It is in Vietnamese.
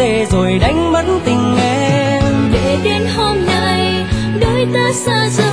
để rồi đánh mất tình em. để đến hôm nay đôi ta xa rời.